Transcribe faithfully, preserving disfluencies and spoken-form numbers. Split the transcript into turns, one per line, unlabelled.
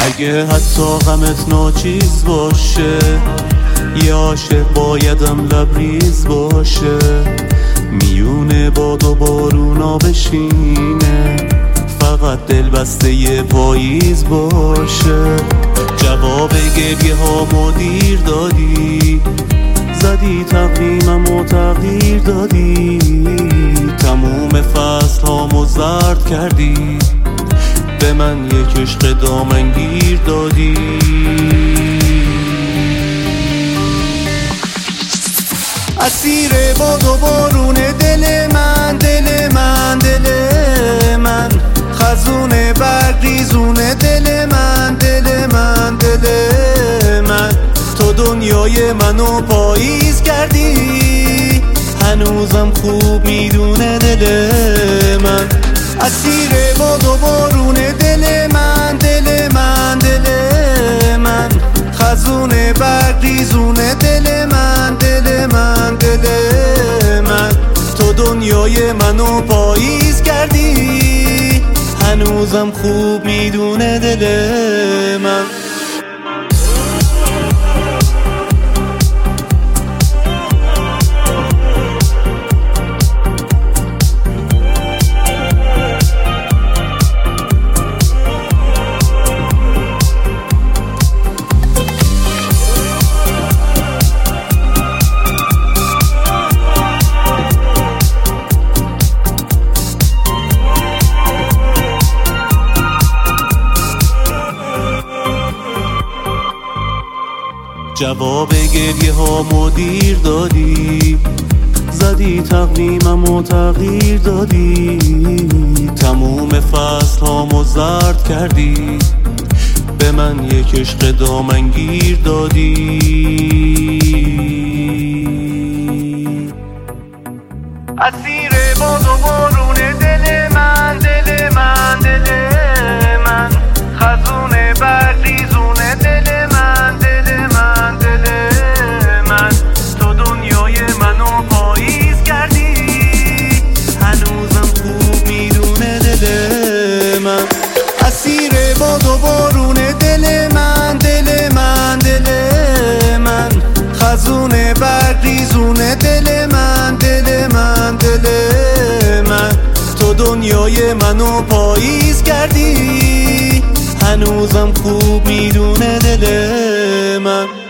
اگه حتی غمت ناچیز باشه، یه عاشق بایدم لبریز باشه، میونه باد و بارونا بشینه، فقط دل بسته یه پاییز باشه. جواب گریه ها مدیر دادی، زدی تقویمم و تغییر دادی، تموم فصل هامو زرد کردی، به من یک عشق دامنگیر دادی. اسیر باد و بارون دل من، دل من، دل من، خزون برگ ریزون دل من، دل من، دل من، تو دنیای منو پاییز کردی، هنوزم خوب میدونه دل من. اسیر باد و بارون دل من، دل من، دل من، خزون برگ ریزون دل من، دل من، دل من، تو دنیای منو پاییز کردی، هنوزم خوب میدونه دل من. جواب گریه ها مدیر دادی، زدی تقویمم و تغییر دادی، تموم فصل هامو زرد کردی، به من یک عشق دامنگیر دادی. اسیر باد و بارون دل من، دل من، دل من، خزون برگ ریزون دل من، دل من، دل من، تو دنیای منو پاییز کردی، هنوزم خوب میدونه دل من. اسیر باد و بارون دل من، دل من، دل من، خزون برگ ریزون دل من، دل من، دل من، تو دنیای منو پاییز کردی، هنوزم خوب میدونه دل من.